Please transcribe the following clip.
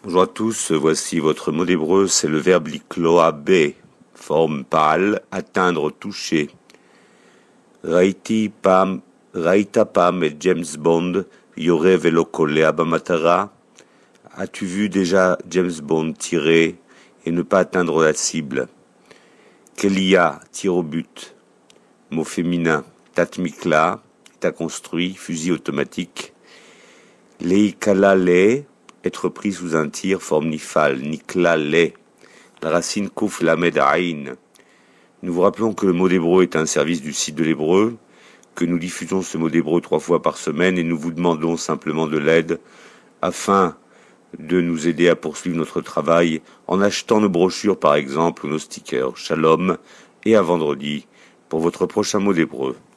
Bonjour à tous, voici votre mot d'hébreu, c'est le verbe likloa-be, forme pâle, atteindre, toucher. Raïta pam et James Bond, yore velo kolea bamatara. As-tu vu déjà James Bond tirer et ne pas atteindre la cible? Kelia, tire au but. Mot féminin, tatmikla, t'as construit, fusil automatique. Leikala le, être pris sous un tir, forme nifal, nikla le, la racine kouf lamed aïn. Nous vous rappelons que le mot d'hébreu est un service du site de l'hébreu, que nous diffusons ce mot d'hébreu 3 fois par semaine et nous vous demandons simplement de l'aide afin de nous aider à poursuivre notre travail en achetant nos brochures par exemple ou nos stickers. Shalom et à vendredi pour votre prochain mot d'hébreu.